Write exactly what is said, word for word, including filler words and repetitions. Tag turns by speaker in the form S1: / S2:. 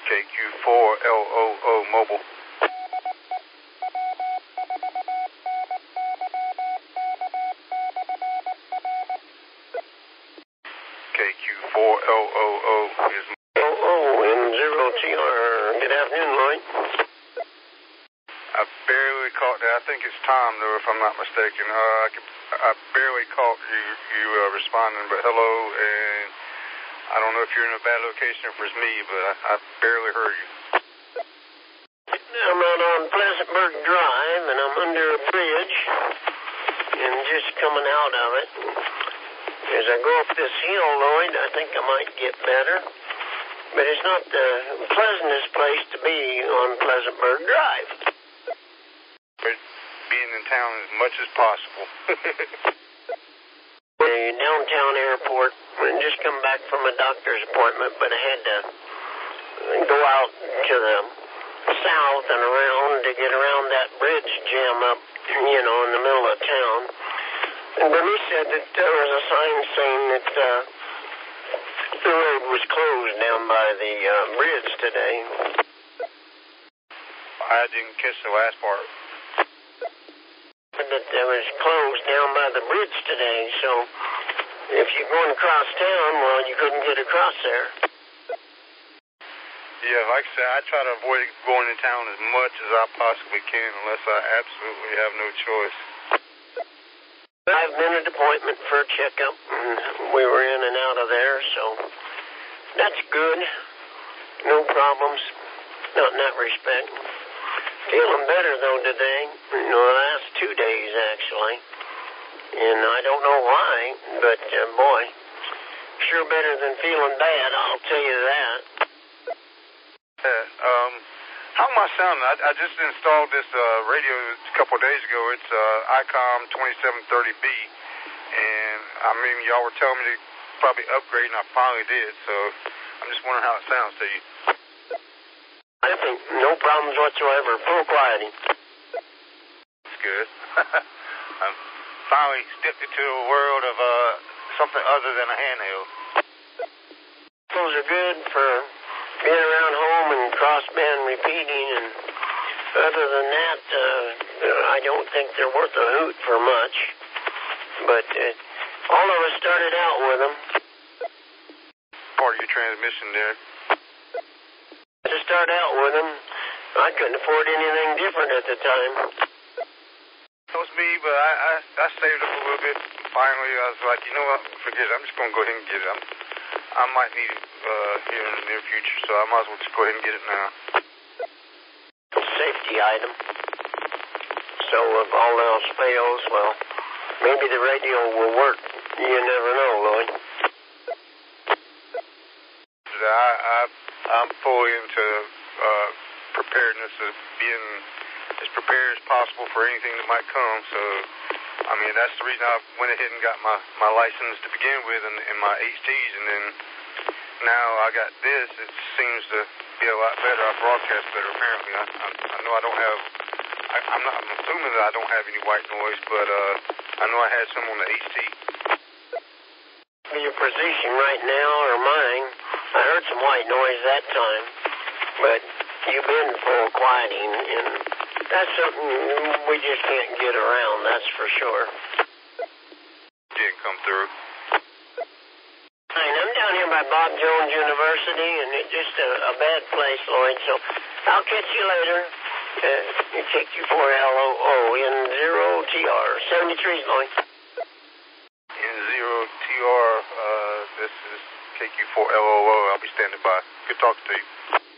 S1: K Q four L O O mobile. K Q four L O O is
S2: O O in zero T R. Good afternoon, Lloyd.
S1: I barely caught that. I think it's Tom, though, if I'm not mistaken. Uh, I, could, I barely caught you, you uh, responding, but hello, and I don't know if you're in a bad location or if it's me, but I, I barely heard you.
S2: I'm out on Pleasantburg Drive, and I'm under a bridge, and just coming out of it. As I go up this hill, Lloyd, I think I might get better, but it's not the pleasantest place to be on Pleasantburg Drive.
S1: But being in town as much as possible.
S2: The downtown airport, and just come back from a doctor's appointment, but I had to go out to the south and around to get around that bridge jam up, you know, in the middle of town. And Bernice said that there was a sign saying that uh, the road was closed down by the uh, bridge today.
S1: I didn't catch the last part.
S2: That it was closed down by the bridge today, so if you're going across town, well, you couldn't get across there.
S1: Yeah, like I said, I try to avoid going to town as much as I possibly can unless I absolutely have no choice.
S2: Five-minute appointment for a checkup, and we were in and out of there, so that's good. No problems, not in that respect. Feeling better, though, today. You know, the last two days, actually. And I don't know why, but, uh, boy, sure better than feeling bad, I'll tell you that.
S1: Yeah, um, how am I sounding? I, I just installed this uh, radio a couple of days ago. It's uh, I COM twenty-seven thirty B. And, I mean, y'all were telling me to probably upgrade, and I finally did. So I'm just wondering how it sounds to you.
S2: I think no problems whatsoever. Full quality.
S1: That's good. I'm finally stepped into a world of uh, something other than a handheld.
S2: Those are good for being around home and crossband repeating, and other than that, uh, I don't think they're worth a hoot for much. But uh, all of us started out with them.
S1: Part of your transmission there.
S2: To start out with them, I couldn't afford anything different at the time.
S1: It was me, but I, I, I saved up a little bit. Finally, I was like, you know what, forget it. I'm just going to go ahead and get it. I'm, I might need it uh, here in the near future, so I might as well just go ahead and get it now.
S2: Safety item. So if all else fails, well, maybe the radio will work. You never know, Lloyd.
S1: I, I, I'm fully into uh, preparedness of being as prepared as possible for anything that might come. So, I mean, that's the reason I went ahead and got my, my license to begin with and, and my H Ts. And then now I got this. It seems to be a lot better. I broadcast better, apparently. I, I, I know I don't have, I, I'm, not, I'm assuming that I don't have any white noise, but uh, I know I had some on the H T.
S2: Your position right now or mine, I heard some white noise that time, but you've been full quieting, and that's something we just can't get around, that's for sure.
S1: Didn't come through.
S2: Fine, I'm down here by Bob Jones University, and it's just a, a bad place, Lloyd, so I'll catch you later. Uh, K Q four L O O in zero T R, seventy-three, Lloyd.
S1: In zero T R, uh, this is K Q four L O O. I'll be standing by. Good talking to you.